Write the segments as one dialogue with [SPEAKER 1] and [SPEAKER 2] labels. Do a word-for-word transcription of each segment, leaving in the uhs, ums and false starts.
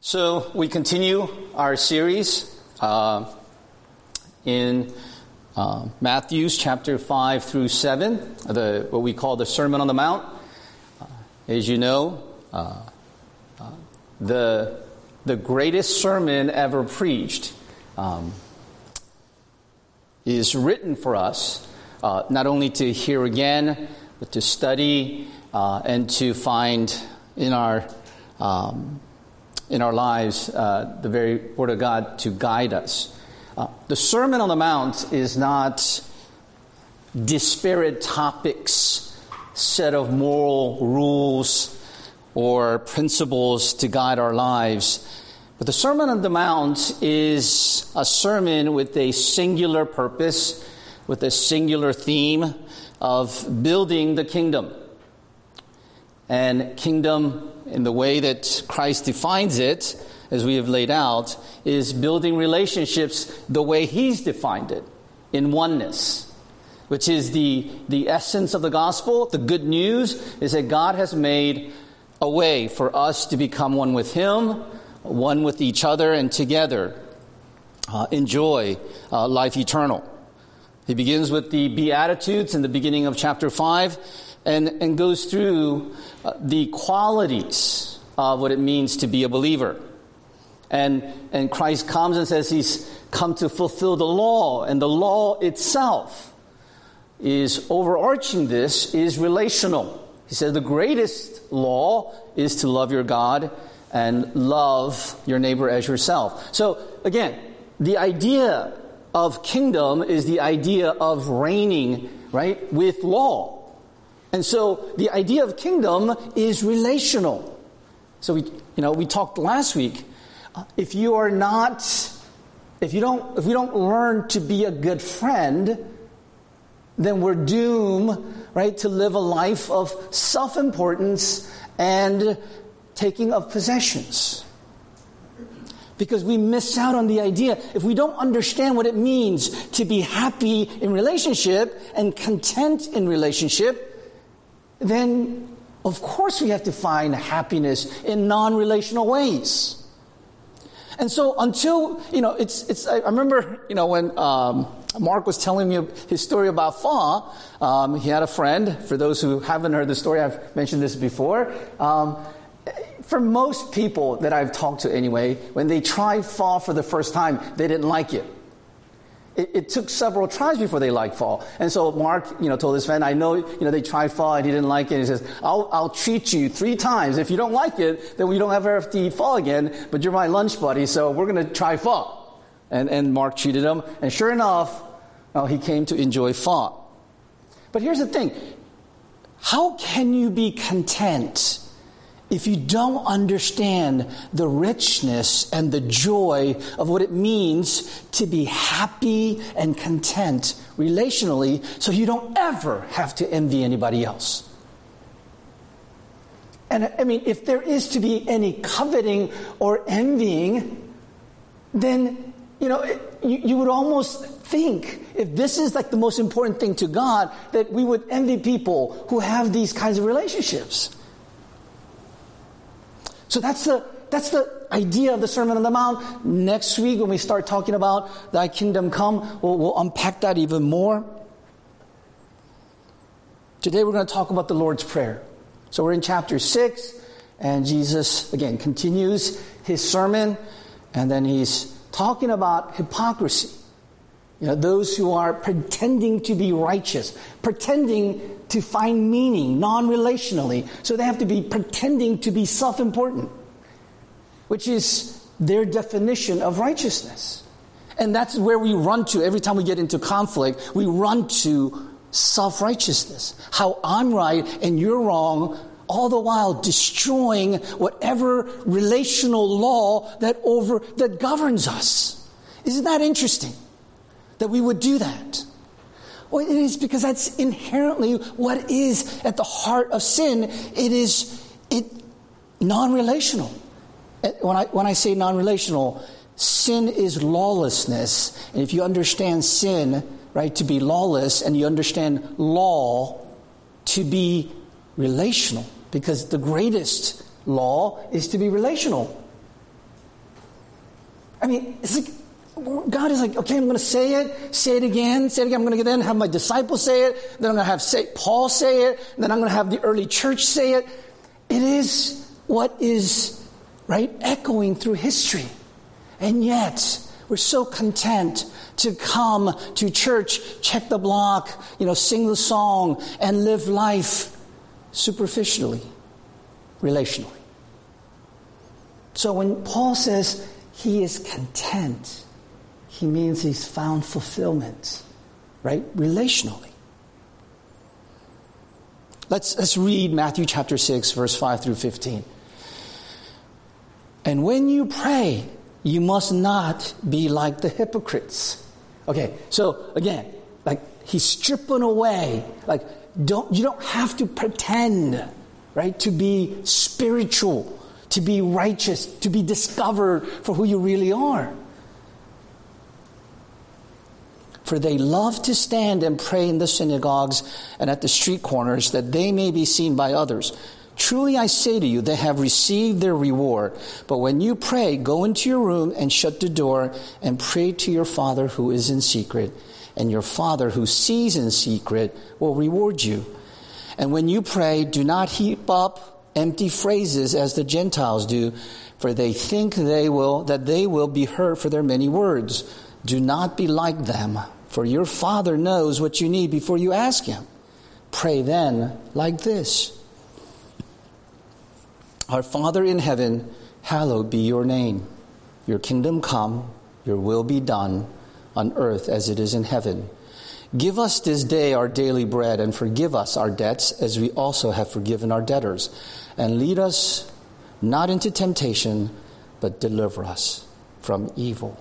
[SPEAKER 1] So we continue our series uh, in uh, Matthew chapter five through seven, the what we call the Sermon on the Mount. Uh, as you know, uh, uh, the the greatest sermon ever preached um, is written for us, uh, not only to hear again, but to study uh, and to find in our um, in our lives, uh, the very Word of God to guide us. Uh, the Sermon on the Mount is not disparate topics, set of moral rules or principles to guide our lives. But the Sermon on the Mount is a sermon with a singular purpose, with a singular theme of building the kingdom. And kingdom, in the way that Christ defines it, as we have laid out, is building relationships the way He's defined it, in oneness, which is the, the essence of the gospel. The good news is that God has made a way for us to become one with Him, one with each other, and together uh, enjoy uh, life eternal. He begins with the Beatitudes in the beginning of chapter five, and, and goes through uh, the qualities of what it means to be a believer. And, and Christ comes and says He's come to fulfill the law, and the law itself is overarching this, is relational. He says the greatest law is to love your God and love your neighbor as yourself. So again, the idea of kingdom is the idea of reigning, right, with law. And so the idea of kingdom is relational. So we, you know, we talked last week. Uh, if you are not, if you don't, if we don't learn to be a good friend, then we're doomed, right, to live a life of self-importance and taking of possessions. Because we miss out on the idea. If we don't understand what it means to be happy in relationship and content in relationship, then of course we have to find happiness in non-relational ways. And so until, you know, it's, it's, I remember, you know, when um, Mark was telling me his story about pho, um, he had a friend. For those who haven't heard the story, I've mentioned this before. Um, for most people that I've talked to anyway, when they tried pho for the first time, they didn't like it. It, it took several tries before they liked pho. And so Mark, you know, told his friend, I know, you know, they tried pho and he didn't like it. He says, I'll, I'll treat you three times. If you don't like it, then we don't ever have to eat pho again, but you're my lunch buddy, so we're going to try pho. And, and Mark treated him. And sure enough, well, he came to enjoy pho. But here's the thing. How can you be content if you don't understand the richness and the joy of what it means to be happy and content relationally, so you don't ever have to envy anybody else? And I mean, if there is to be any coveting or envying, then, you know, it, you, you would almost think, if this is like the most important thing to God, that we would envy people who have these kinds of relationships. So that's the that's the idea of the Sermon on the Mount. Next week, when we start talking about Thy kingdom come, we'll, we'll unpack that even more. Today, we're going to talk about the Lord's Prayer. So we're in chapter six, and Jesus, again, continues his sermon, and then he's talking about hypocrisy. You know, those who are pretending to be righteous, pretending to find meaning non-relationally. So they have to be pretending to be self-important, which is their definition of righteousness. And that's where we run to every time we get into conflict. We run to self-righteousness. How I'm right and you're wrong, all the while destroying whatever relational law that over that governs us. Isn't that interesting? That we would do that. Well, it is because that's inherently what is at the heart of sin. It is it non-relational. When I when I say non-relational, sin is lawlessness. And if you understand sin, right, to be lawless, and you understand law to be relational, because the greatest law is to be relational. mean, it's like, God is like, okay, I'm going to say it, say it again, say it again. I'm going to then have my disciples say it. Then I'm going to have say, Paul say it. Then I'm going to have the early church say it. It is what is, right, echoing through history. And yet, we're so content to come to church, check the block, you know, sing the song, and live life superficially, relationally. So when Paul says he is content, he means he's found fulfillment, right? Relationally. Let's, let's read Matthew chapter six, verse five through fifteen. And when you pray, you must not be like the hypocrites. Okay, so again, like he's stripping away, like don't you don't have to pretend, right, to be spiritual, to be righteous, to be discovered for who you really are. For they love to stand and pray in the synagogues and at the street corners, that they may be seen by others. Truly I say to you, they have received their reward. But when you pray, go into your room and shut the door and pray to your Father who is in secret. And your Father who sees in secret will reward you. And when you pray, do not heap up empty phrases as the Gentiles do, for they think they will that they will be heard for their many words. Do not be like them, for your Father knows what you need before you ask Him. Pray then like this. Our Father in heaven, hallowed be your name. Your kingdom come, your will be done, on earth as it is in heaven. Give us this day our daily bread, and forgive us our debts as we also have forgiven our debtors. And lead us not into temptation, but deliver us from evil.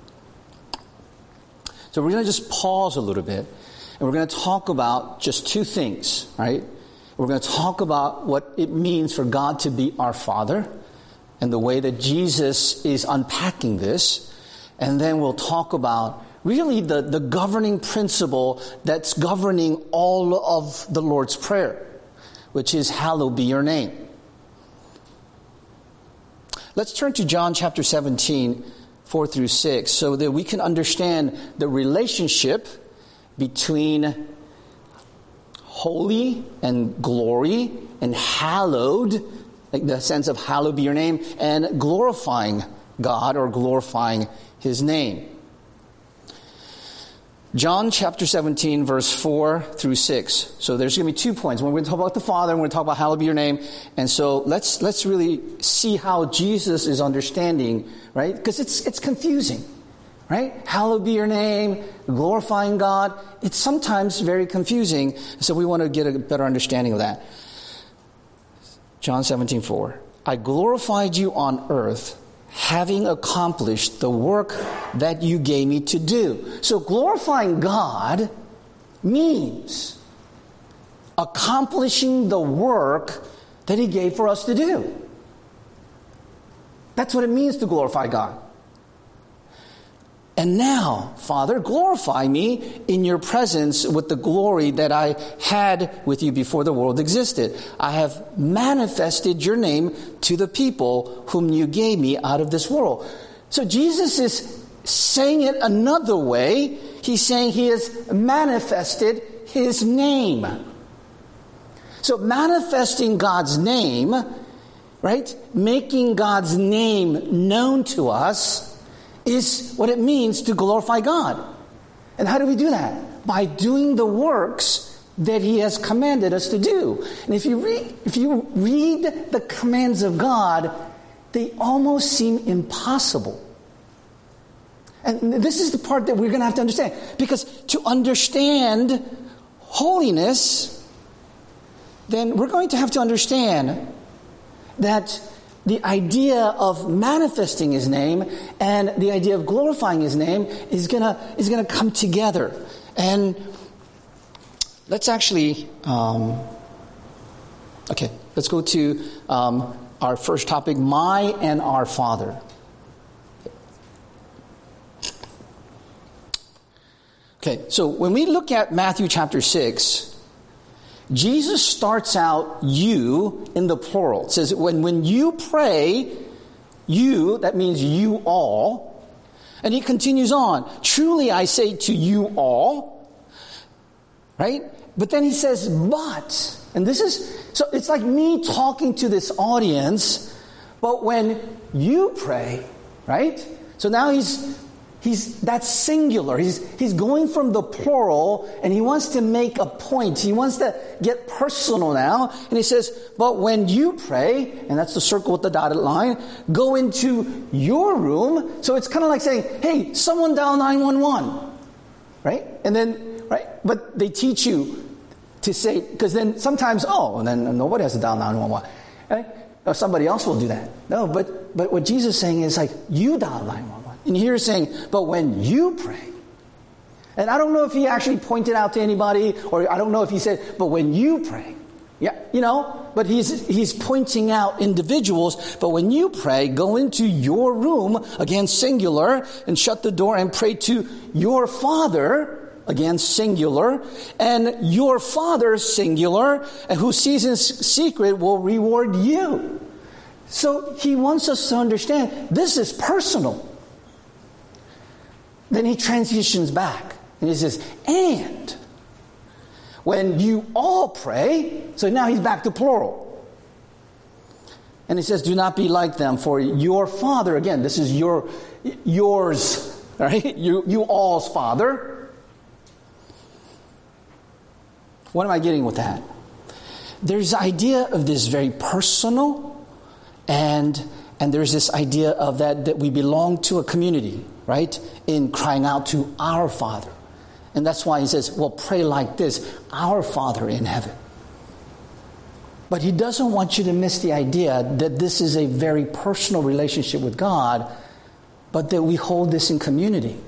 [SPEAKER 1] So we're going to just pause a little bit, and we're going to talk about just two things, right? We're going to talk about what it means for God to be our Father and the way that Jesus is unpacking this. And then we'll talk about really the, the governing principle that's governing all of the Lord's Prayer, which is hallowed be your name. Let's turn to John chapter seventeen, four through six, so that we can understand the relationship between holy and glory and hallowed, like the sense of hallowed be your name, and glorifying God or glorifying His name. John chapter seventeen, verse four through six. So there's going to be two points. We're going to talk about the Father, and we're going to talk about hallowed be your name. And so let's let's really see how Jesus is understanding, right? Because it's it's confusing, right? Hallowed be your name, glorifying God. It's sometimes very confusing. So we want to get a better understanding of that. John seventeen, four. I glorified you on earth, having accomplished the work that you gave me to do. So glorifying God means accomplishing the work that He gave for us to do. That's what it means to glorify God. And now, Father, glorify me in your presence with the glory that I had with you before the world existed. I have manifested your name to the people whom you gave me out of this world. So Jesus is saying it another way. He's saying He has manifested His name. So manifesting God's name, right? Making God's name known to us is what it means to glorify God. And how do we do that? By doing the works that He has commanded us to do. And if you read, if you read the commands of God, they almost seem impossible. And this is the part that we're going to have to understand. Because to understand holiness, then we're going to have to understand that the idea of manifesting His name and the idea of glorifying His name is gonna is gonna come together. And let's actually, um, okay, let's go to um, our first topic: my and our Father. Okay, so when we look at Matthew chapter six, Jesus starts out you in the plural. It says when, when you pray, you, that means you all, And he continues on. Truly I say to you all, right? But then he says, but, and this is, so it's like me talking to this audience, but when you pray, right? So now he's, he's, that's singular. He's, he's going from the plural, and he wants to make a point. He wants to get personal now. And he says, but when you pray, and that's the circle with the dotted line, go into your room. So it's kind of like saying, hey, someone dial nine one one, right? And then, right? But they teach you to say, because then sometimes, oh, and then nobody has to dial nine one one. Right? Or somebody else will do that. No, but but what Jesus is saying is like, you dial nine one one. And here he's saying, but when you pray. And I don't know if he actually pointed out to anybody, or I don't know if he said, but when you pray. Yeah, you know, but he's he's pointing out individuals. But when you pray, go into your room, again singular, and shut the door and pray to your Father, again singular, and your Father, singular, and who sees in secret will reward you. So he wants us to understand this is personal. Then he transitions back and he says, and when you all pray, so now he's back to plural. And he says, do not be like them, for your Father, again, this is your yours, right? You you all's Father. What am I getting with that? There's the idea of this very personal, and and there's this idea of that that we belong to a community, right? In crying out to our Father. And that's why he says, well, pray like this, our Father in heaven. But he doesn't want you to miss the idea that this is a very personal relationship with God, but that we hold this in community.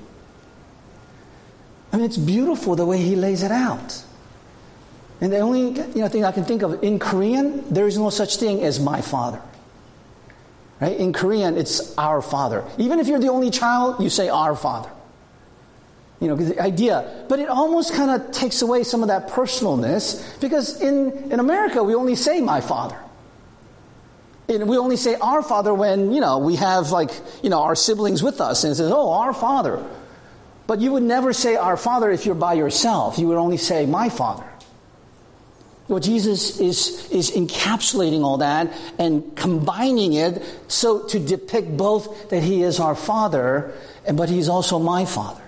[SPEAKER 1] I mean, it's beautiful the way he lays it out. And the only you know thing I can think of, in Korean, there is no such thing as my father. Right? In Korean, it's our Father. Even if you're the only child, you say our Father. You know, because the idea, but it almost kind of takes away some of that personalness, because in, in America, we only say my Father. And we only say our Father when, you know, we have like, you know, our siblings with us, and it says, oh, our Father. But you would never say our Father if you're by yourself. You would only say my Father. Well, Jesus is, is encapsulating all that and combining it so to depict both that he is our Father, and but he's also my Father.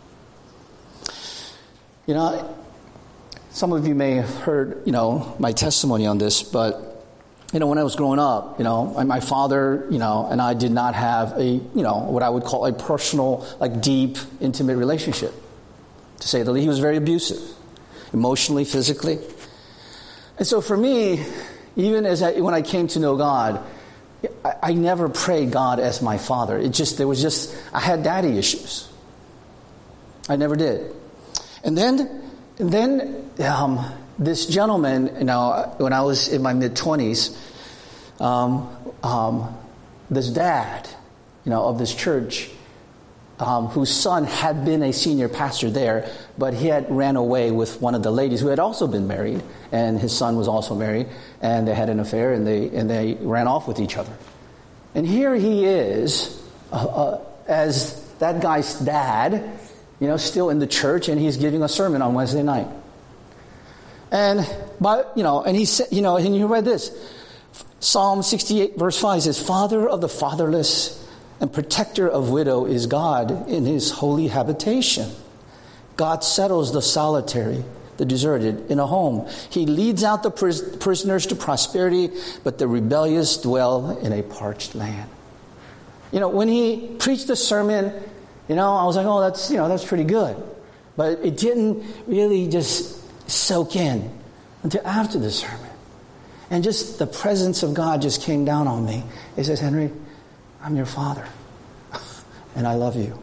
[SPEAKER 1] You know, some of you may have heard, you know, my testimony on this, but, you know, when I was growing up, you know, my father, you know, and I did not have a, you know, what I would call a personal, like deep, intimate relationship, to say the least. He was very abusive, emotionally, physically. And so for me, even as I, when I came to know God, I, I never prayed God as my Father. It just, there was just, I had daddy issues. I never did. And then, and then um, this gentleman, you know, when I was in my mid-twenties, um, um, this dad, you know, of this church, um, whose son had been a senior pastor there, but he had ran away with one of the ladies who had also been married, and his son was also married, and they had an affair, and they and they ran off with each other. And here he is, uh, uh, as that guy's dad, you know, still in the church, and he's giving a sermon on Wednesday night. And, but, you know, and he said, you know, and you read this. Psalm sixty-eight, verse five says, Father of the fatherless and protector of widow is God in his holy habitation. God settles the solitary, the deserted, in a home. He leads out the pris- prisoners to prosperity, but the rebellious dwell in a parched land. You know, when he preached the sermon, you know, I was like, oh, that's, you know, that's pretty good. But it didn't really just soak in until after the sermon. And just the presence of God just came down on me. He says, Henry, I'm your father. And I love you.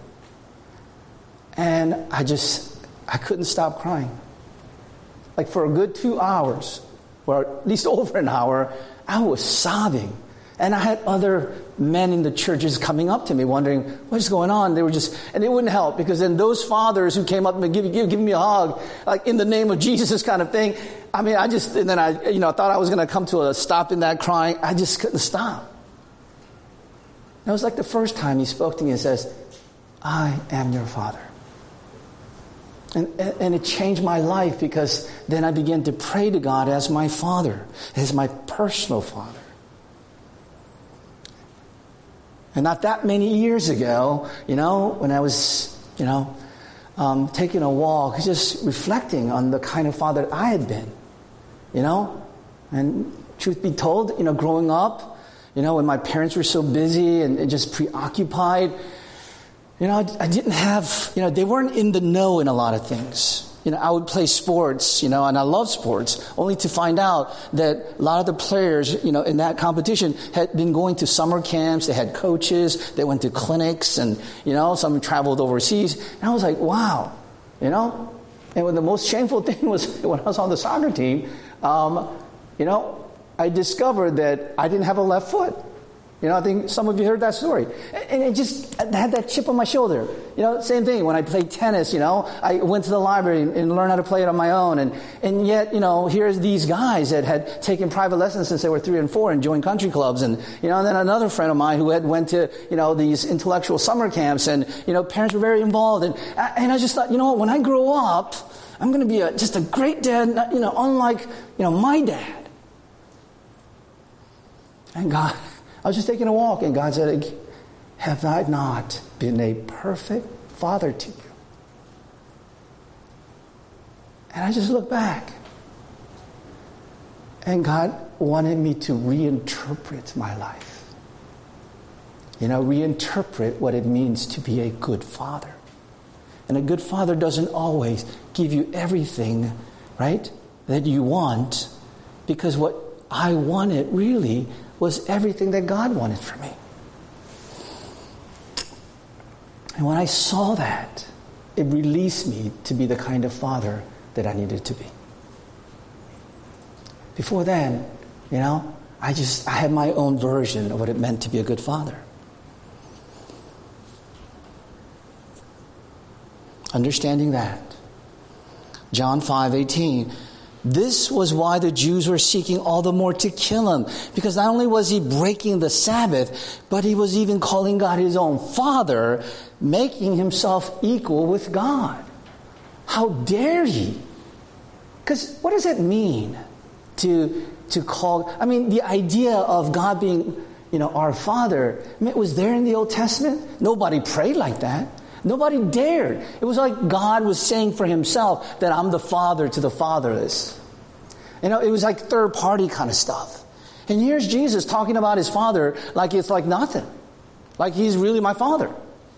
[SPEAKER 1] And I just, I couldn't stop crying. Like for a good two hours, or at least over an hour, I was sobbing. And I had other men in the churches coming up to me wondering, what is going on? They were just, and it wouldn't help, because then those fathers who came up and give, give, give me a hug, like in the name of Jesus kind of thing. I mean, I just, and then I, you know, thought I was going to come to a stop in that crying. I just couldn't stop. It was like the first time he spoke to me and says, I am your Father. And, and it changed my life because then I began to pray to God as my Father, as my personal Father. And not that many years ago, you know, when I was, you know, um, taking a walk, just reflecting on the kind of father I had been, you know. And truth be told, you know, growing up, you know, when my parents were so busy and, and just preoccupied, you know, I, I didn't have, you know, they weren't in the know in a lot of things. You know, I would play sports, you know, and I love sports, only to find out that a lot of the players, you know, in that competition had been going to summer camps. They had coaches. They went to clinics and, you know, some traveled overseas. And I was like, wow, you know. And when the most shameful thing was when I was on the soccer team, um, you know, I discovered that I didn't have a left foot. You know, I think some of you heard that story. And it just I had that chip on my shoulder. You know, same thing. When I played tennis, you know, I went to the library and learned how to play it on my own. And, and yet, you know, here's these guys that had taken private lessons since they were three and four and joined country clubs. And, you know, and then another friend of mine who had went to, you know, these intellectual summer camps. And, you know, parents were very involved. And, and I just thought, you know what, when I grow up, I'm going to be a, just a great dad, you know, unlike, you know, my dad. And God... I was just taking a walk, and God said, have I not been a perfect father to you? And I just looked back. And God wanted me to reinterpret my life. You know, reinterpret what it means to be a good father. And a good father doesn't always give you everything, right, that you want, because what I wanted really was everything that God wanted for me. And when I saw that, it released me to be the kind of father that I needed to be. Before then, you know, I just, I had my own version of what it meant to be a good father. Understanding that. John five eighteen. This was why the Jews were seeking all the more to kill him. Because not only was he breaking the Sabbath, but he was even calling God his own Father, making himself equal with God. How dare he? Because what does it mean to, to call... I mean, the idea of God being, you know, our Father, I mean, it was there in the Old Testament. Nobody prayed like that. Nobody dared. It was like God was saying for himself that I'm the father to the fatherless. You know, it was like third party kind of stuff. And here's Jesus talking about his father like it's like nothing. Like he's really my father.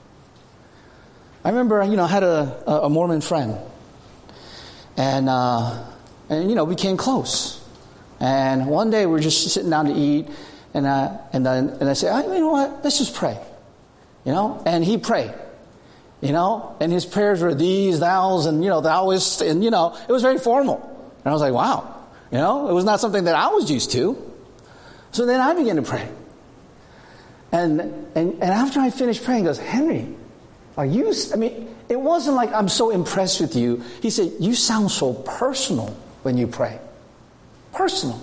[SPEAKER 1] I remember, you know, I had a, a Mormon friend. And, uh, and, you know, we became close. And one day we were just sitting down to eat. And, uh, and, then, and I said, oh, you know what, let's just pray. You know, and he prayed. You know, and his prayers were these, thous, and, you know, thouist, and, you know, it was very formal. And I was like, wow, you know, it was not something that I was used to. So then I began to pray. And and, and after I finished praying, he goes, Henry, are you, I mean, it wasn't like I'm so impressed with you. He said, you sound so personal when you pray. Personal.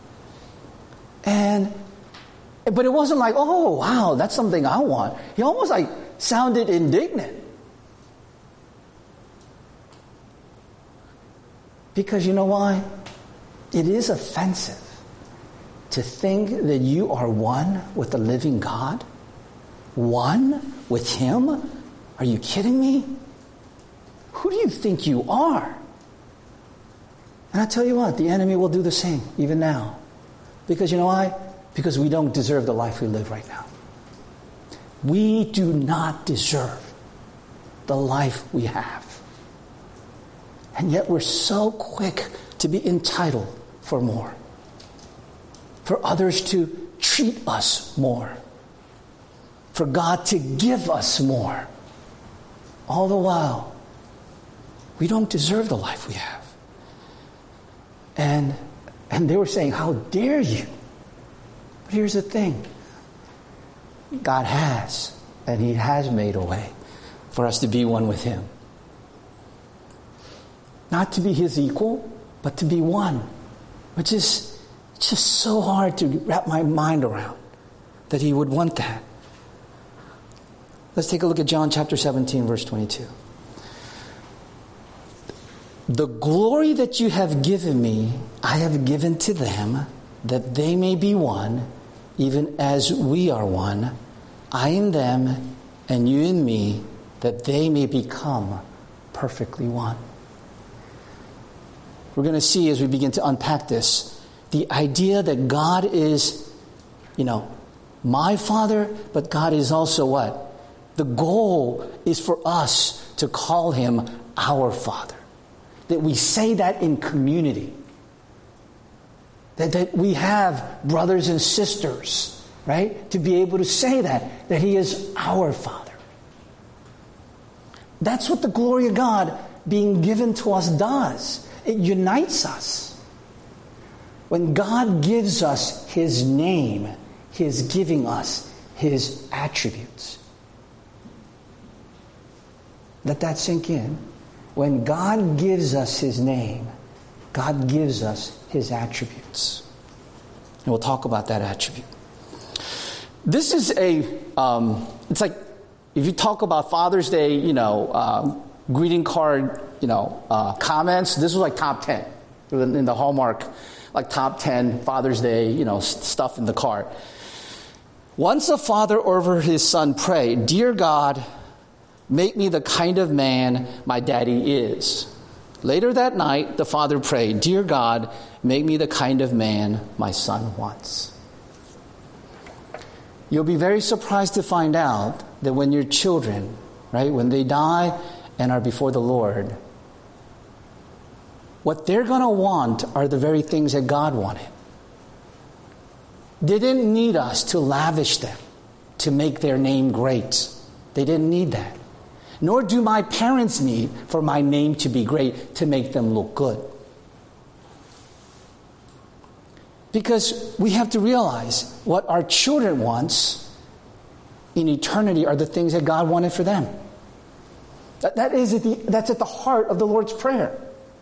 [SPEAKER 1] And, but it wasn't like, oh, wow, that's something I want. He almost like sounded indignant. Because you know why? It is offensive to think that you are one with the living God. One with him? Are you kidding me? Who do you think you are? And I tell you what, the enemy will do the same, even now. Because you know why? Because we don't deserve the life we live right now. We do not deserve the life we have. And yet we're so quick to be entitled for more. For others to treat us more. For God to give us more. All the while, we don't deserve the life we have. And, and they were saying, how dare you? But here's the thing. God has, and he has made a way for us to be one with him. Not to be his equal, but to be one. Which is just so hard to wrap my mind around, that he would want that. Let's take a look at John chapter seventeen, verse twenty-two. The glory that you have given me, I have given to them, that they may be one, even as we are one. I in them, and you in me, that they may become perfectly one. We're going to see as we begin to unpack this, the idea that God is, you know, my Father, but God is also what? The goal is for us to call him our Father. That we say that in community. That, that we have brothers and sisters, right? To be able to say that, that he is our Father. That's what the glory of God being given to us does. It unites us. When God gives us his name, he is giving us his attributes. Let that sink in. When God gives us his name, God gives us his attributes. And we'll talk about that attribute. This is a, um, it's like, if you talk about Father's Day, you know, uh, greeting card, you know, uh, comments, this was like top ten in the Hallmark, like top ten Father's Day, you know, stuff in the card. Once a father over his son prayed, "Dear God, make me the kind of man my daddy is." Later that night, the father prayed, "Dear God, make me the kind of man my son wants." You'll be very surprised to find out that when your children, right, when they die and are before the Lord, what they're going to want are the very things that God wanted. They didn't need us to lavish them, to make their name great. They didn't need that. Nor do my parents need for my name to be great to make them look good. Because we have to realize what our children want in eternity are the things that God wanted for them. That, that is at the, that's at the heart of the Lord's Prayer.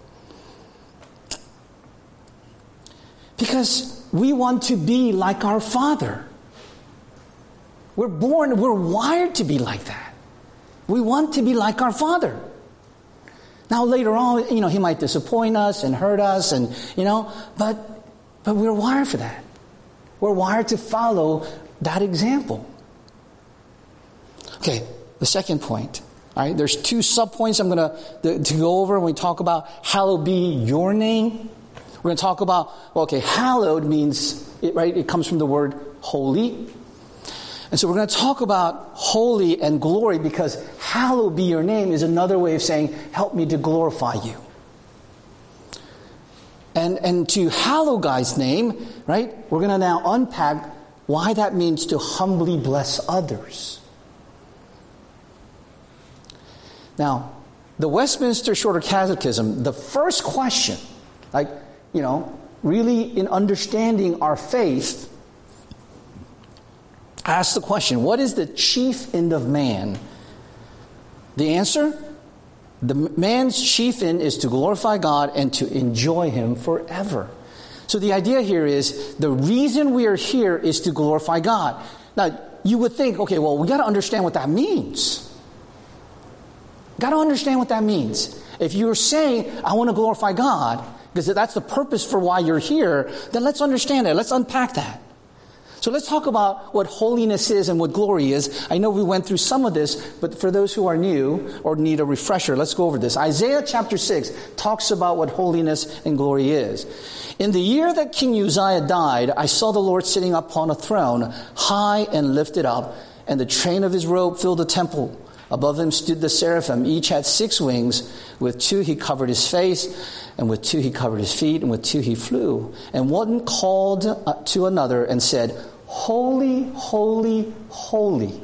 [SPEAKER 1] Because we want to be like our Father. We're born, we're wired to be like that. We want to be like our Father. Now later on, you know, he might disappoint us and hurt us, and you know, but but we're wired for that. We're wired to follow that example. Okay, the second point. All right, there's two subpoints I'm going to to go over when we talk about hallowed be your name. We're going to talk about, well, okay, hallowed means, it, right, it comes from the word holy. And so we're going to talk about holy and glory, because hallowed be your name is another way of saying, help me to glorify you. And and to hallow God's name, right, we're going to now unpack why that means to humbly bless others. Now, the Westminster Shorter Catechism, the first question, like, you know, really in understanding our faith, asks the question, what is the chief end of man? The answer? The man's chief end is to glorify God and to enjoy him forever. So the idea here is the reason we are here is to glorify God. Now, you would think, okay, well, we got to understand what that means. Got to understand what that means. If you're saying, I want to glorify God, because that's the purpose for why you're here, then let's understand it. Let's unpack that. So let's talk about what holiness is and what glory is. I know we went through some of this, but for those who are new or need a refresher, let's go over this. Isaiah chapter six talks about what holiness and glory is. In the year that King Uzziah died, I saw the Lord sitting upon a throne, high and lifted up, and the train of his robe filled the temple. Above him stood the seraphim. Each had six wings. With two he covered his face, and with two he covered his feet, and with two he flew. And one called to another and said, Holy, holy, holy.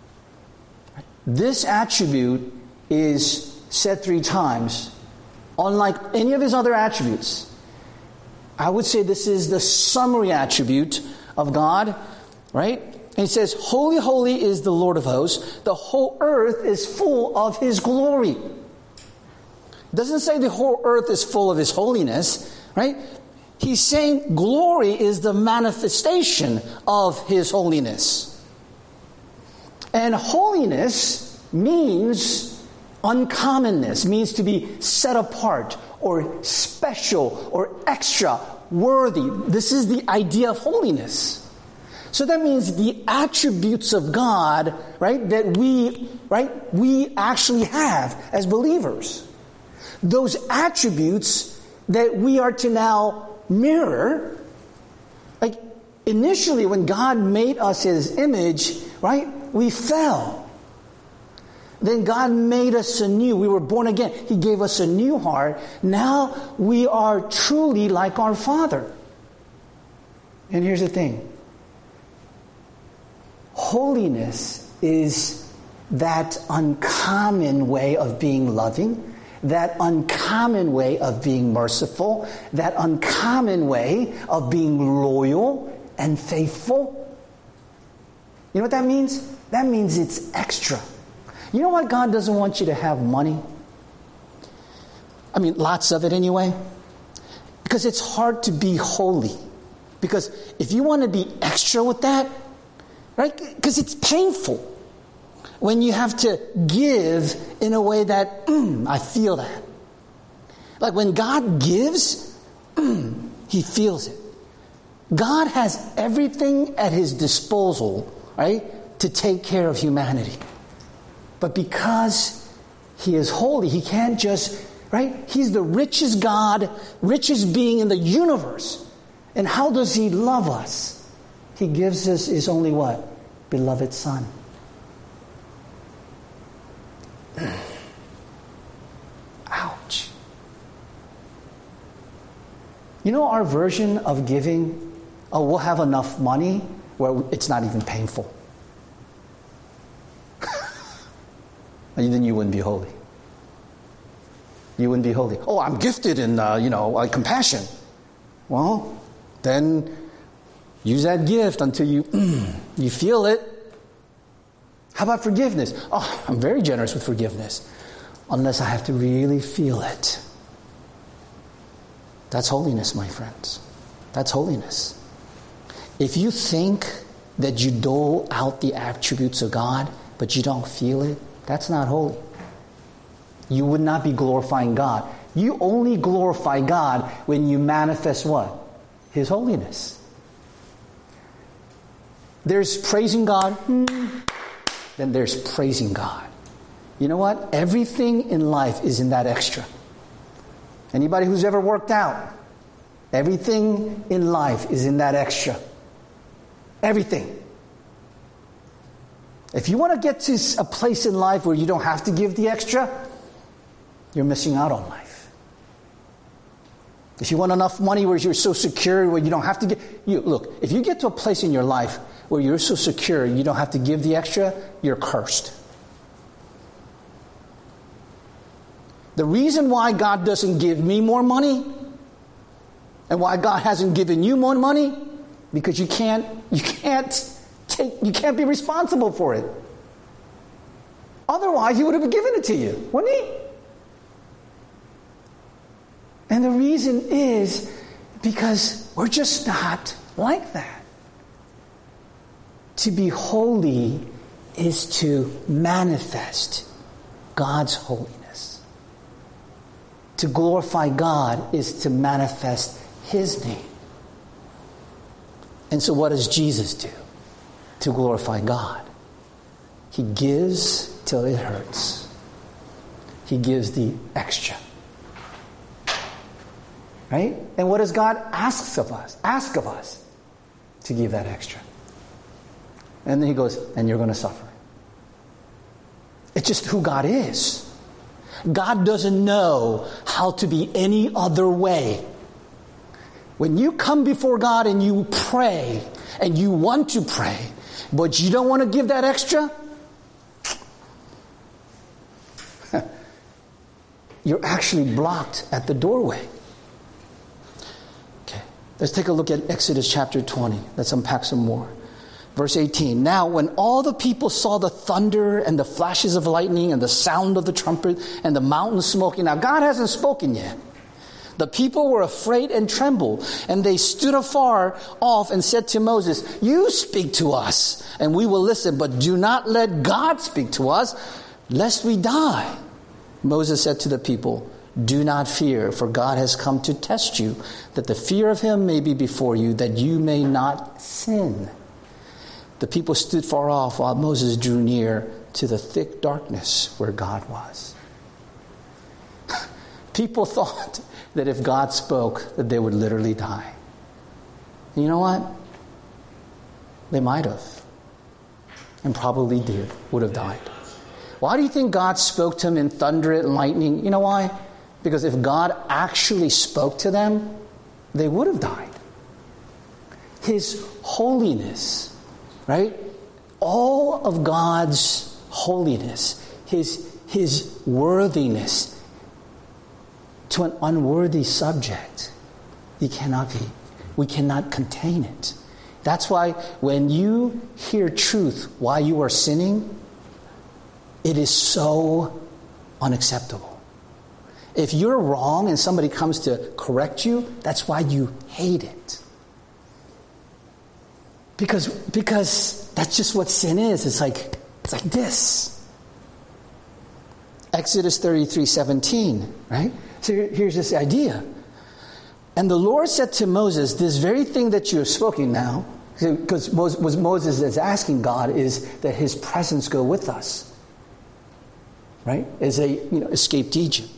[SPEAKER 1] This attribute is said three times. Unlike any of his other attributes, I would say this is the summary attribute of God, right? And he says, Holy, holy is the Lord of hosts. The whole earth is full of his glory. It doesn't say the whole earth is full of his holiness, right? He's saying glory is the manifestation of his holiness. And holiness means uncommonness, means to be set apart or special or extra worthy. This is the idea of holiness. So that means the attributes of God, right, that we, right, we actually have as believers. Those attributes that we are to now mirror. Like initially when God made us His image, right, we fell. Then God made us anew. We were born again. He gave us a new heart. Now we are truly like our Father. And here's the thing. Holiness is that uncommon way of being loving, that uncommon way of being merciful, that uncommon way of being loyal and faithful. You know what that means? That means it's extra. You know why God doesn't want you to have money? I mean, lots of it anyway. Because it's hard to be holy. Because if you want to be extra with that, right? Because it's painful when you have to give in a way that, mm, I feel that. Like when God gives, mm, He feels it. God has everything at His disposal, right, to take care of humanity. But because He is holy, He can't just, right? He's the richest God, richest being in the universe. And how does He love us? He gives us His only what? Beloved Son. Ouch. You know our version of giving? Oh, we'll have enough money where it's not even painful. And then you wouldn't be holy. You wouldn't be holy. Oh, I'm gifted in, uh, you know, uh, compassion. Well, then use that gift until you mm, you feel it. How about forgiveness? Oh, I'm very generous with forgiveness. Unless I have to really feel it. That's holiness, my friends. That's holiness. If you think that you dole out the attributes of God, but you don't feel it, that's not holy. You would not be glorifying God. You only glorify God when you manifest what? His holiness. There's praising God, then there's praising God. You know what? Everything in life is in that extra. Anybody who's ever worked out, everything in life is in that extra. Everything. If you want to get to a place in life where you don't have to give the extra, you're missing out on life. If you want enough money where you're so secure, where you don't have to get... You, look, if you get to a place in your life where you're so secure you don't have to give the extra, you're cursed. The reason why God doesn't give me more money and why God hasn't given you more money, because you can't, you can't take, you can't be responsible for it. Otherwise, He would have given it to you, wouldn't He? And the reason is because we're just not like that. To be holy is to manifest God's holiness. To glorify God is to manifest His name. And so what does Jesus do to glorify God? He gives till it hurts. He gives the extra. Right? And what does God ask of us? Ask of us to give that extra. And then He goes, and you're going to suffer. It's just who God is. God doesn't know how to be any other way. When you come before God and you pray, and you want to pray, but you don't want to give that extra, you're actually blocked at the doorway. Okay, let's take a look at Exodus chapter twenty. Let's unpack some more. Verse eighteen, now when all the people saw the thunder and the flashes of lightning and the sound of the trumpet and the mountain smoking. Now God hasn't spoken yet. The people were afraid and trembled, and they stood afar off and said to Moses, "You speak to us, and we will listen, but do not let God speak to us, lest we die." Moses said to the people, "Do not fear, for God has come to test you, that the fear of him may be before you, that you may not sin." The people stood far off while Moses drew near to the thick darkness where God was. People thought that if God spoke, that they would literally die. And you know what? They might have. And probably did, would have died. Why do you think God spoke to them in thunder and lightning? You know why? Because if God actually spoke to them, they would have died. His holiness, right? All of God's holiness, his, his worthiness, to an unworthy subject, he cannot be. We cannot contain it. That's why when you hear truth while you are sinning, it is so unacceptable. If you're wrong and somebody comes to correct you, that's why you hate it. Because, because that's just what sin is. It's like, it's like this. Exodus thirty-three seventeen, right? So here's this idea. "And the Lord said to Moses, this very thing that you have spoken now," because what Moses is asking God is that his presence go with us, right? As they, you know, escaped Egypt.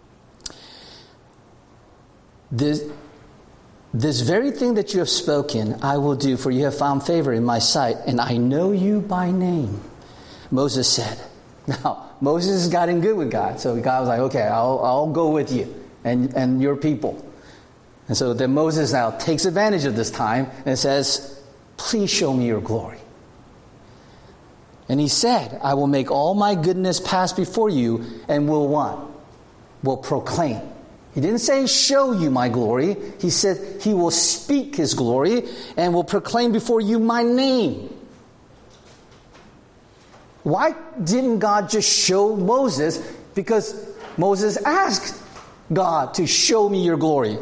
[SPEAKER 1] This, this very thing that you have spoken, I will do, for you have found favor in my sight, and I know you by name. Moses said. Now, Moses got in good with God. So God was like, okay, I'll, I'll go with you and, and your people. And so then Moses now takes advantage of this time and says, "Please show me your glory." And he said, "I will make all my goodness pass before you and will what? Will proclaim." He didn't say show you my glory. He said he will speak his glory and will proclaim before you my name. Why didn't God just show Moses? Because Moses asked God to show me your glory.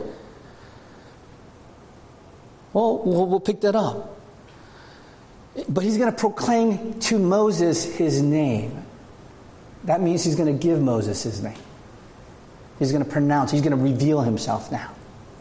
[SPEAKER 1] Well, we'll pick that up. But he's going to proclaim to Moses his name. That means he's going to give Moses his name. He's going to pronounce, he's going to reveal himself now.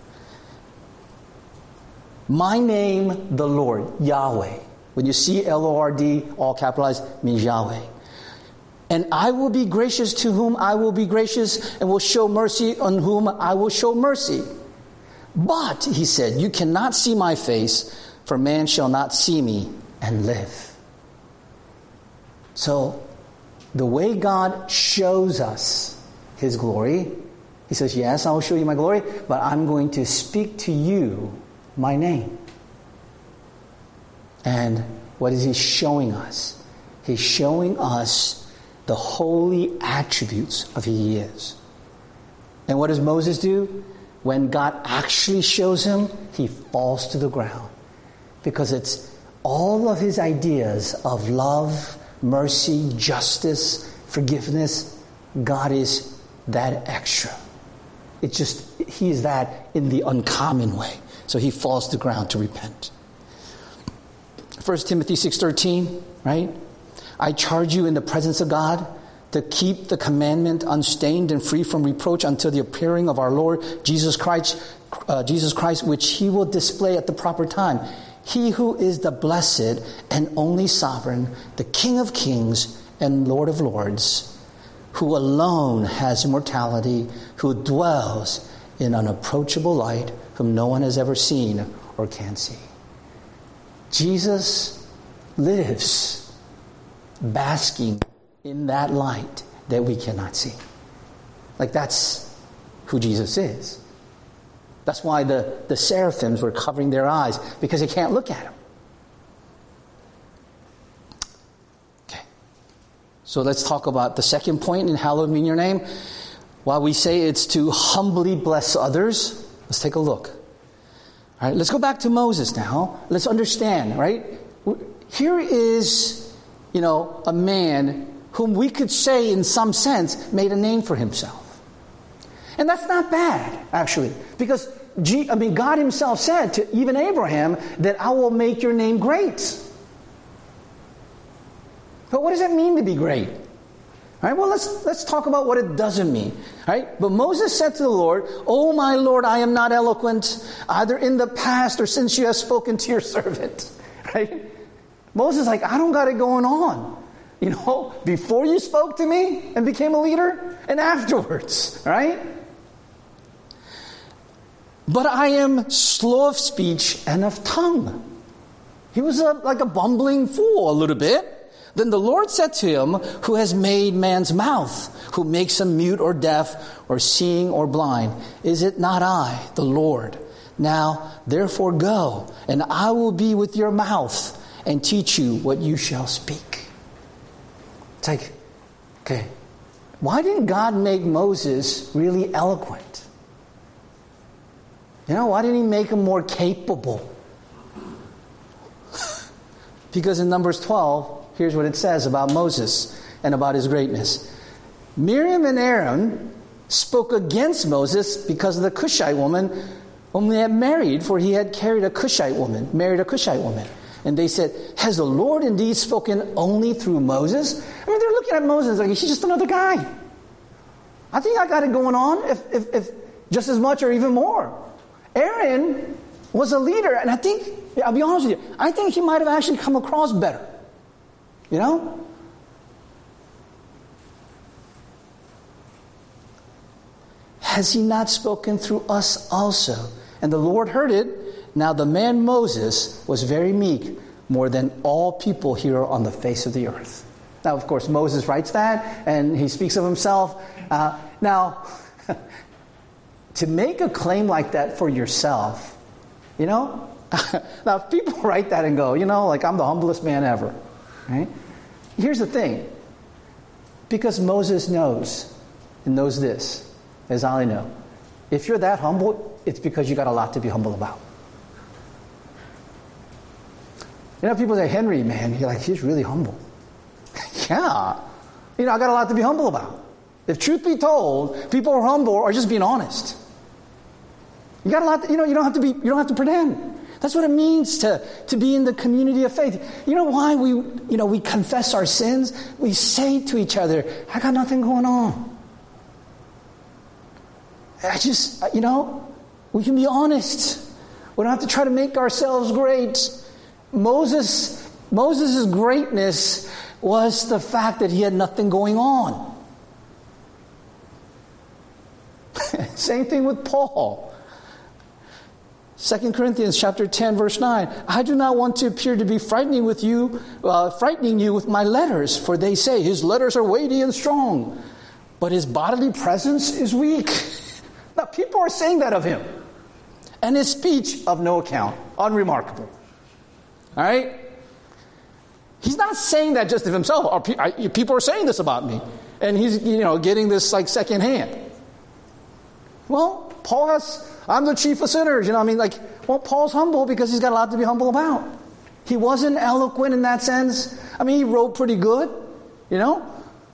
[SPEAKER 1] My name, the Lord, Yahweh. When you see L O R D, all capitalized, means Yahweh. "And I will be gracious to whom I will be gracious, and will show mercy on whom I will show mercy. But," he said, "you cannot see my face, for man shall not see me and live." So, the way God shows us his glory, he says, yes, I will show you my glory, but I'm going to speak to you my name. And what is he showing us? He's showing us the holy attributes of who he is. And what does Moses do? When God actually shows him, he falls to the ground. Because it's all of his ideas of love, mercy, justice, forgiveness. God is that extra. It's just, he is that in the uncommon way. So he falls to the ground to repent. First Timothy six thirteen, right? "I charge you in the presence of God to keep the commandment unstained and free from reproach until the appearing of our Lord Jesus Christ, uh, Jesus Christ, which he will display at the proper time. He who is the blessed and only sovereign, the King of kings and Lord of lords, who alone has immortality, who dwells in unapproachable light, whom no one has ever seen or can see." Jesus lives basking in that light that we cannot see. Like, that's who Jesus is. That's why the, the seraphims were covering their eyes, because they can't look at him. Okay. So let's talk about the second point in hallowed be your name. While we say it's to humbly bless others, let's take a look. All right, let's go back to Moses now. Let's understand, right? Here is, you know, a man whom we could say in some sense made a name for himself. And that's not bad, actually, because G, I mean, God himself said to even Abraham that I will make your name great. But what does it mean to be great? All right, well, let's let's talk about what it doesn't mean. All right? But Moses said to the Lord, "Oh, my Lord, I am not eloquent, either in the past or since you have spoken to your servant." Right? Moses is like, I don't got it going on. You know, before you spoke to me and became a leader, and afterwards, right? But I am slow of speech and of tongue. He was a, like a bumbling fool a little bit. Then the Lord said to him, who has made man's mouth, who makes him mute or deaf or seeing or blind? Is it not I, the Lord? Now, therefore go, and I will be with your mouth and teach you what you shall speak. It's like, okay, why didn't God make Moses really eloquent? You know, why didn't he make him more capable? Because in Numbers twelve, here's what it says about Moses and about his greatness. Miriam and Aaron spoke against Moses because of the Cushite woman whom they had married, for he had carried a Cushite woman, married a Cushite woman. And they said, has the Lord indeed spoken only through Moses? I mean, they're looking at Moses like he's just another guy. I think I got it going on, if, if, if just as much or even more. Aaron was a leader, and I think, I'll be honest with you, I think he might have actually come across better. You know? Has he not spoken through us also? And the Lord heard it. Now the man Moses was very meek, more than all people here on the face of the earth. Now, of course, Moses writes that, and he speaks of himself. Uh, now, to make a claim like that for yourself, you know? Now, if people write that and go, you know, like, I'm the humblest man ever. Right? Here's the thing. Because Moses knows, and knows this, as I know, if you're that humble, it's because you got a lot to be humble about. You know, people say, Henry, man, you're like, he's really humble. Yeah. You know, I got a lot to be humble about. If truth be told, people are humble or just being honest. You got a lot, to, you know, you don't have to be, you don't have to pretend. That's what it means to, to be in the community of faith. You know why we, you know, we confess our sins? We say to each other, I got nothing going on. I just, you know, we can be honest. We don't have to try to make ourselves great. Moses, Moses' greatness was the fact that he had nothing going on. Same thing with Paul. Second Corinthians chapter ten, verse nine. I do not want to appear to be frightening with you, uh, frightening you with my letters, for they say his letters are weighty and strong, but his bodily presence is weak. Now, people are saying that of him, and his speech of no account, unremarkable. All right, he's not saying that just of himself. People are saying this about me, and he's, you know, getting this like secondhand. Well, Paul has. I'm the chief of sinners. You know, I mean, like, well, Paul's humble because he's got a lot to be humble about. He wasn't eloquent in that sense. I mean, he wrote pretty good, you know.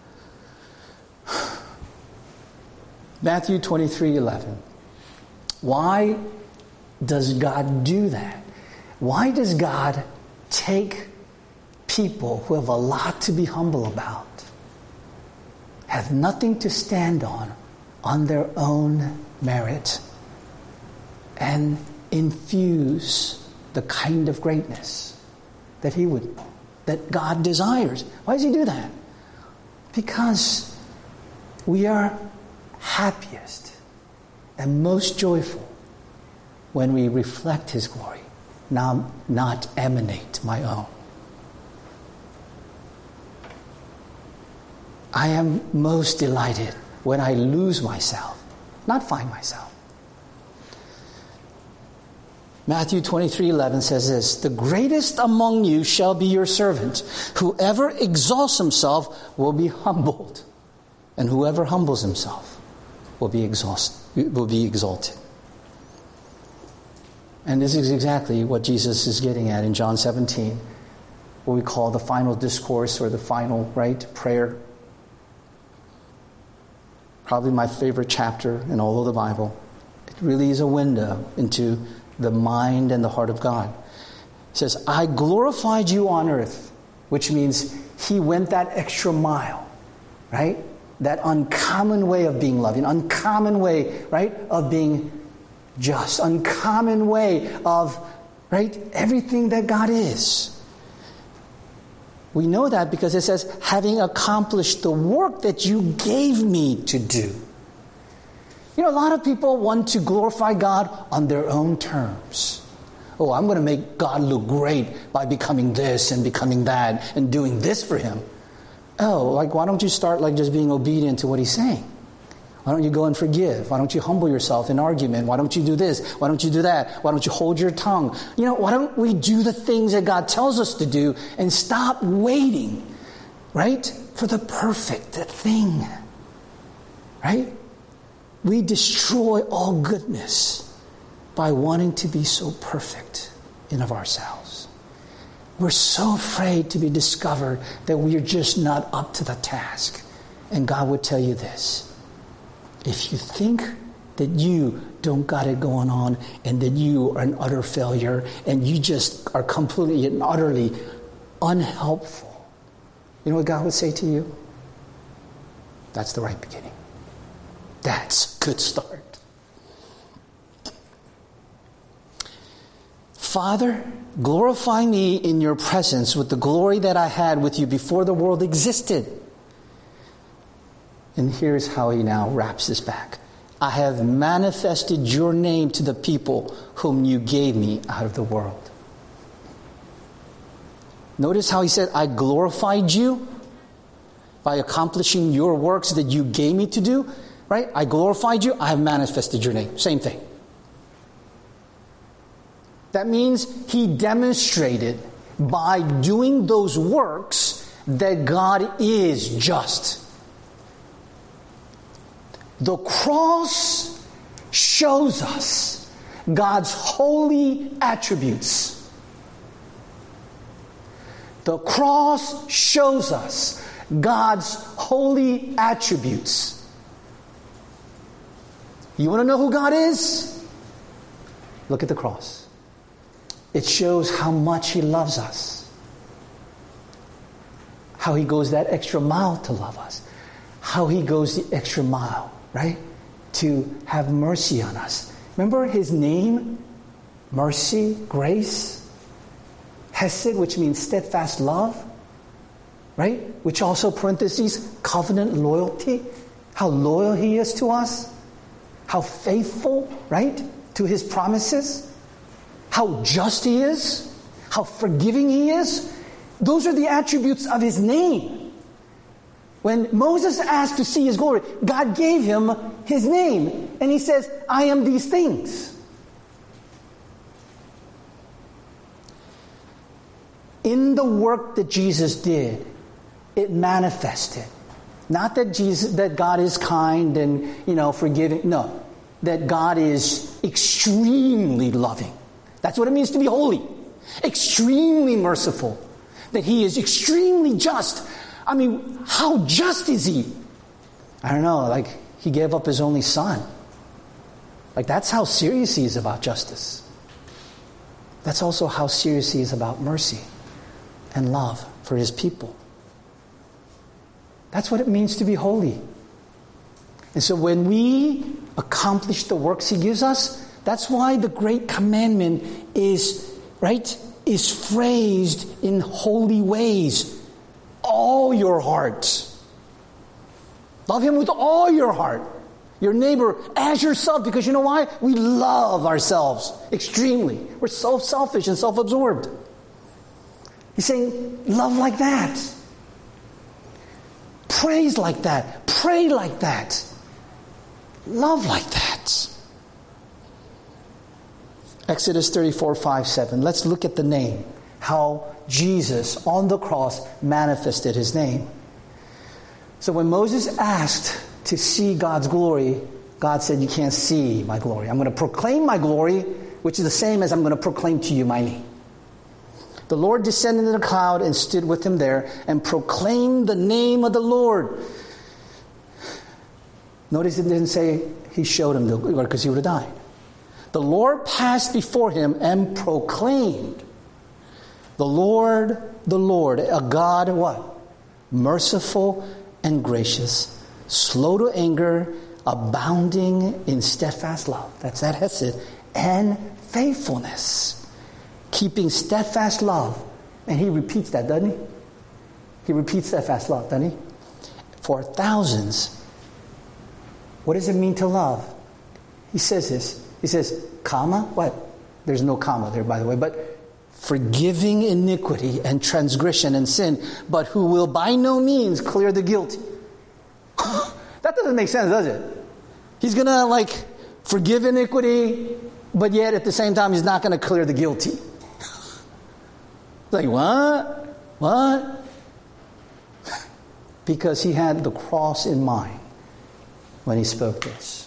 [SPEAKER 1] Matthew twenty-three eleven. Why does God do that? Why does God take people who have a lot to be humble about, have nothing to stand on, on their own merit, and infuse the kind of greatness that he would, that God desires? Why does he do that? Because we are happiest and most joyful when we reflect his glory, not, not emanate my own. I am most delighted when I lose myself, not find myself. Matthew twenty-three eleven says this, the greatest among you shall be your servant. Whoever exalts himself will be humbled, and whoever humbles himself will be exhausted, will be exalted. And this is exactly what Jesus is getting at in John seventeen, what we call the final discourse or the final, right, prayer. probably my favorite chapter in all of the Bible. It really is a window into the mind and the heart of God. It says, I glorified you on earth, which means he went that extra mile, right? That uncommon way of being loving, uncommon way, right, of being just, uncommon way of, right, everything that God is. We know that because it says, having accomplished the work that you gave me to do. You know, a lot of people want to glorify God on their own terms. Oh, I'm going to make God look great by becoming this and becoming that and doing this for him. Oh, like, why don't you start like just being obedient to what he's saying? Why don't you go and forgive? Why don't you humble yourself in argument? Why don't you do this? Why don't you do that? Why don't you hold your tongue? You know, why don't we do the things that God tells us to do and stop waiting, right, for the perfect thing, right? We destroy all goodness by wanting to be so perfect in of ourselves. We're so afraid to be discovered that we are just not up to the task. And God would tell you this. If you think that you don't got it going on and that you are an utter failure and you just are completely and utterly unhelpful, you know what God would say to you? That's the right beginning. That's a good start. Father, glorify me in your presence with the glory that I had with you before the world existed. And here's how he now wraps this back. I have manifested your name to the people whom you gave me out of the world. Notice how he said, I glorified you by accomplishing your works that you gave me to do. Right? I glorified you. I have manifested your name. Same thing. That means he demonstrated by doing those works that God is just. The cross shows us God's holy attributes. The cross shows us God's holy attributes. You want to know who God is? Look at the cross. It shows how much he loves us. How he goes that extra mile to love us. How he goes the extra mile, right? To have mercy on us. Remember his name? Mercy, grace, Hesed, which means steadfast love, right? Which also, parentheses, covenant loyalty. How loyal he is to us. How faithful, right? To his promises. How just he is, how forgiving he is. Those are the attributes of his name. When Moses asked to see his glory, God gave him his name. And he says, I am these things. In the work that Jesus did, it manifested. Not that Jesus, that God is kind and, you know, forgiving. No, that God is extremely loving. That's what it means to be holy. Extremely merciful. That he is extremely just. I mean, how just is he? I don't know, like he gave up his only son. Like that's how serious he is about justice. That's also how serious he is about mercy and love for his people. That's what it means to be holy. And so when we accomplish the works he gives us, that's why the great commandment is, right, is phrased in holy ways. All your heart. Love him with all your heart. Your neighbor as yourself, because you know why? We love ourselves extremely. We're so selfish and self-absorbed. He's saying, love like that. Praise like that. Pray like that. Love like that. Exodus thirty-four, five, seven. Let's look at the name. How Jesus on the cross manifested his name. So when Moses asked to see God's glory, God said, you can't see my glory. I'm going to proclaim my glory, which is the same as I'm going to proclaim to you my name. The Lord descended in a cloud and stood with him there and proclaimed the name of the Lord. Notice it didn't say he showed him the because he would have died. The Lord passed before him and proclaimed, the Lord, the Lord, a God, what? Merciful and gracious, slow to anger, abounding in steadfast love. That's that hesed. And faithfulness. Keeping steadfast love. And he repeats that, doesn't he? He repeats steadfast love, doesn't he? For thousands. What does it mean to love? He says this. He says, comma, what? There's no comma there, by the way, but forgiving iniquity and transgression and sin, but who will by no means clear the guilty. That doesn't make sense, does it? He's going to, like, forgive iniquity, but yet at the same time, he's not going to clear the guilty. Like, what? What? Because he had the cross in mind when he spoke this.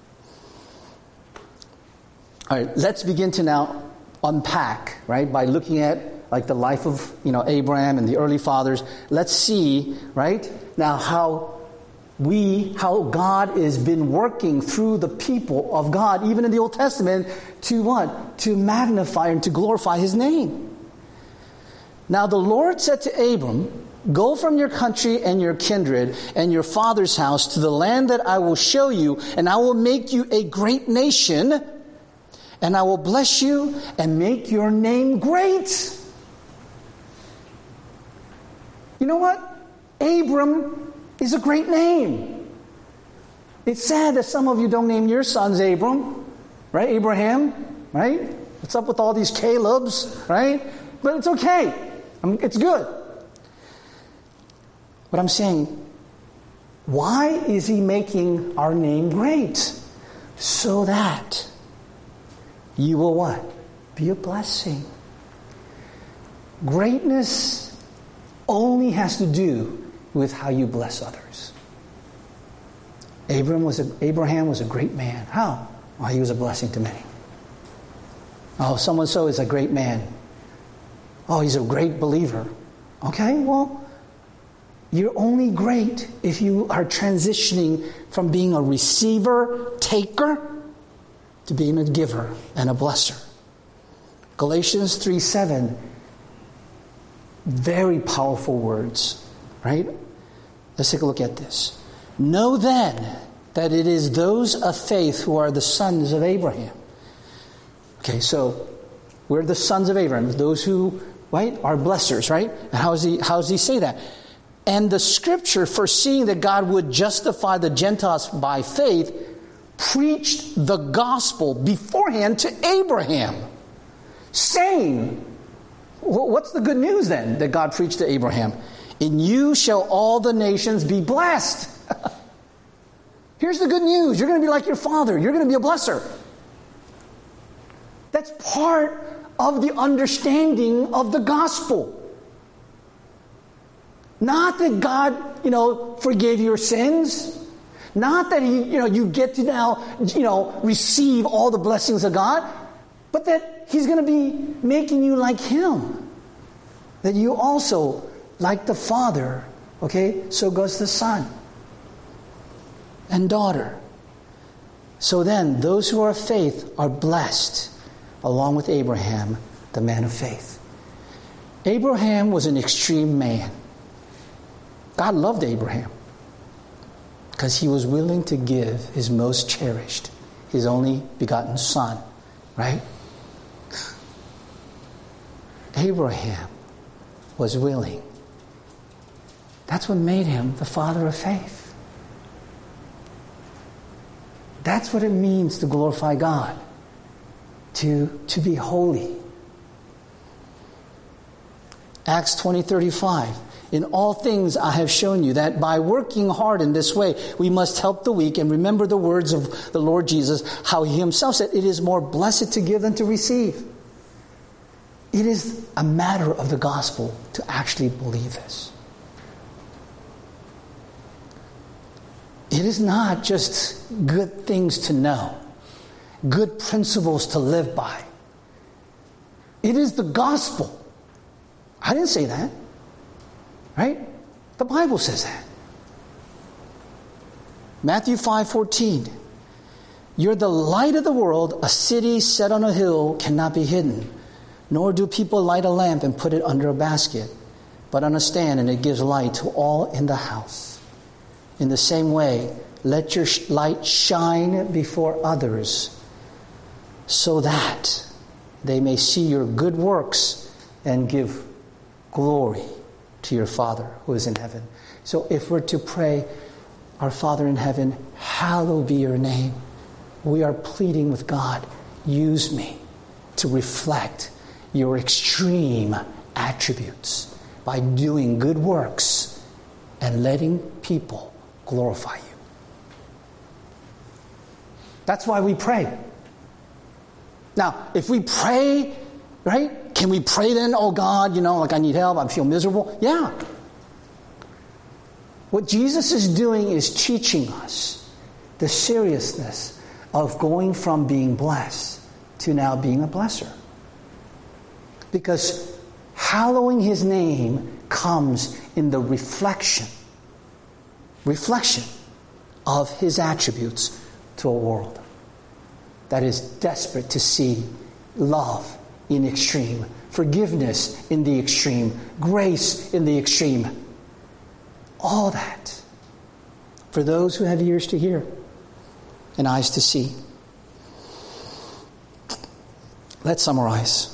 [SPEAKER 1] All right, let's begin to now unpack, right, by looking at like the life of, you know, Abraham and the early fathers. Let's see, right, now how we, how God has been working through the people of God, even in the Old Testament, to what? To magnify and to glorify his name. Now the Lord said to Abram, go from your country and your kindred and your father's house to the land that I will show you, and I will make you a great nation, and I will bless you and make your name great. You know what? Abram is a great name. It's sad that some of you don't name your sons Abram, right? Abraham, right? What's up with all these Calebs, right? But it's okay. I mean, it's good. But I'm saying, why is he making our name great? So that you will what? Be a blessing. Greatness only has to do with how you bless others. Abraham was a, Abraham was a great man. How? Well, he was a blessing to many. Oh, so-and-so is a great man. Oh, he's a great believer. Okay, well, you're only great if you are transitioning from being a receiver, taker, to being a giver and a blesser. Galatians three seven, very powerful words, right? Let's take a look at this. Know then that it is those of faith who are the sons of Abraham. Okay, so we're the sons of Abraham, those who, right, are blessers, right? And how does he, how does he say that? And the scripture, foreseeing that God would justify the Gentiles by faith, preached the gospel beforehand to Abraham, saying, what's the good news then that God preached to Abraham? In you shall all the nations be blessed. Here's the good news. You're going to be like your father. You're going to be a blesser. That's part of the understanding of the gospel. Not that God, you know, forgave your sins. Not that he, you know, you get to now, you know, receive all the blessings of God. But that he's going to be making you like him. That you also, like the Father, okay, so goes the Son and daughter. So then, those who are of faith are blessed, along with Abraham, the man of faith. Abraham was an extreme man. God loved Abraham because he was willing to give his most cherished, his only begotten son, right? Abraham was willing. That's what made him the father of faith. That's what it means to glorify God, to, to be holy. Acts twenty thirty-five. In all things I have shown you that by working hard in this way, we must help the weak and remember the words of the Lord Jesus, how he himself said, it is more blessed to give than to receive. It is a matter of the gospel to actually believe this. It is not just good things to know, good principles to live by. It is the gospel. I didn't say that. Right? The Bible says that. Matthew five fourteen. You're the light of the world. A city set on a hill cannot be hidden. Nor do people light a lamp and put it under a basket, but on a stand, and it gives light to all in the house. In the same way, let your light shine before others, so that they may see your good works and give glory to your Father who is in heaven. So if we're to pray, our Father in heaven, hallowed be your name, we are pleading with God, use me to reflect your extreme attributes by doing good works and letting people glorify you. That's why we pray. Now, if we pray, right? Can we pray then, oh God, you know, like I need help, I feel miserable? Yeah. What Jesus is doing is teaching us the seriousness of going from being blessed to now being a blesser. Because hallowing his name comes in the reflection, reflection of his attributes to a world that is desperate to see love in extreme, forgiveness in the extreme, grace in the extreme. All that for those who have ears to hear and eyes to see. Let's summarize.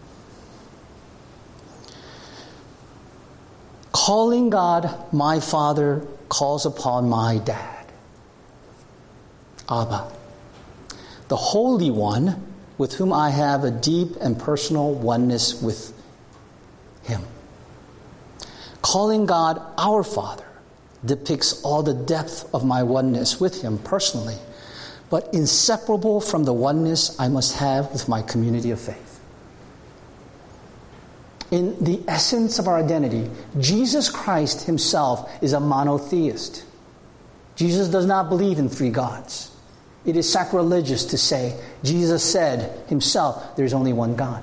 [SPEAKER 1] Calling God my Father calls upon my dad, Abba, the Holy One with whom I have a deep and personal oneness with him. Calling God our Father depicts all the depth of my oneness with him personally, but inseparable from the oneness I must have with my community of faith. In the essence of our identity, Jesus Christ himself is a monotheist. Jesus does not believe in three gods. It is sacrilegious to say, Jesus said himself, there's only one God.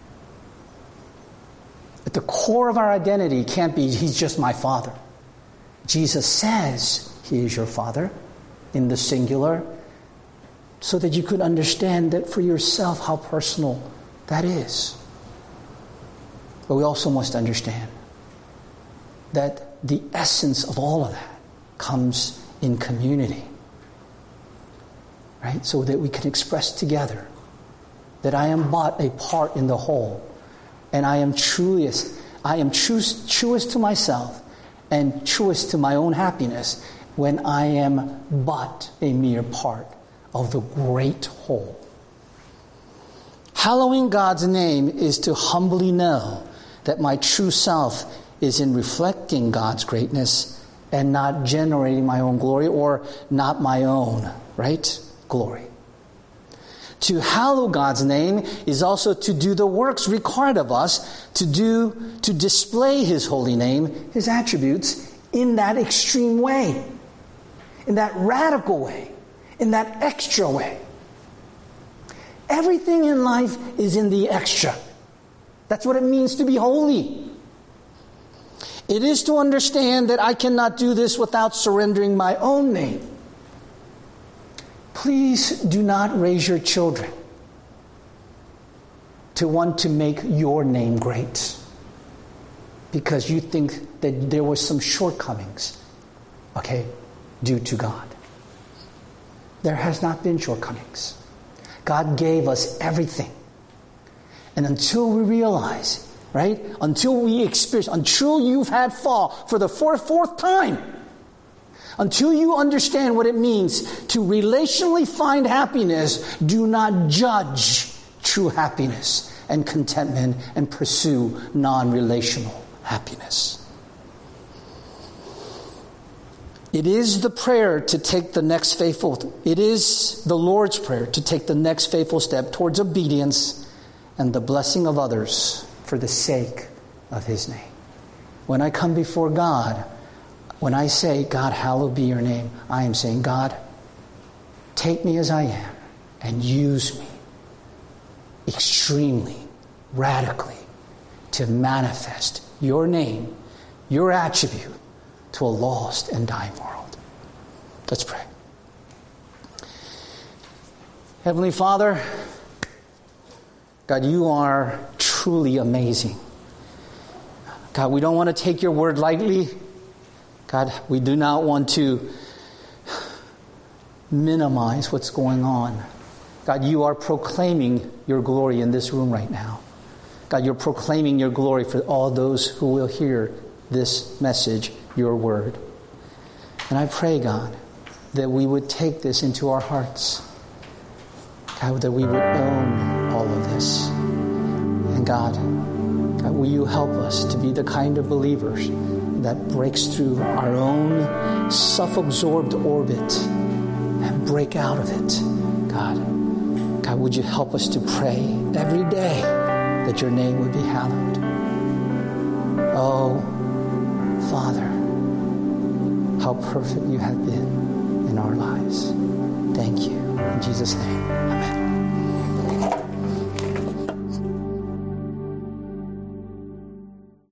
[SPEAKER 1] At the core of our identity can't be, he's just my Father. Jesus says he is your Father in the singular, so that you could understand that for yourself how personal that is. But we also must understand that the essence of all of that comes in community. Right? So that we can express together that I am but a part in the whole. And I am truest, I am truest, truest to myself and truest to my own happiness when I am but a mere part of the great whole. Hallowing God's name is to humbly know that my true self is in reflecting God's greatness and not generating my own glory, or not my own, right, glory. To hallow God's name is also to do the works required of us to do, to display his holy name, his attributes, in that extreme way, in that radical way, in that extra way. Everything in life is in the extra. That's what it means to be holy. It is to understand that I cannot do this without surrendering my own name. Please do not raise your children to want to make your name great because you think that there were some shortcomings, okay, due to God. There has not been shortcomings. God gave us everything. And until we realize, right, until we experience, until you've had fall for the fourth, fourth time, until you understand what it means to relationally find happiness, do not judge true happiness and contentment and pursue non-relational happiness. It is the prayer to take the next faithful, it is the Lord's prayer to take the next faithful step towards obedience and the blessing of others for the sake of his name. When I come before God, when I say, God, hallowed be your name, I am saying, God, take me as I am and use me extremely, radically to manifest your name, your attribute to a lost and dying world. Let's pray. Heavenly Father, God, you are truly amazing. God, we don't want to take your word lightly. God, we do not want to minimize what's going on. God, you are proclaiming your glory in this room right now. God, you're proclaiming your glory for all those who will hear this message, your word. And I pray, God, that we would take this into our hearts. God, that we would own all of this. And God, God, will you help us to be the kind of believers that breaks through our own self-absorbed orbit and break out of it. God, God, would you help us to pray every day that your name would be hallowed. Oh, Father, how perfect you have been in our lives. Thank you. In Jesus' name, amen.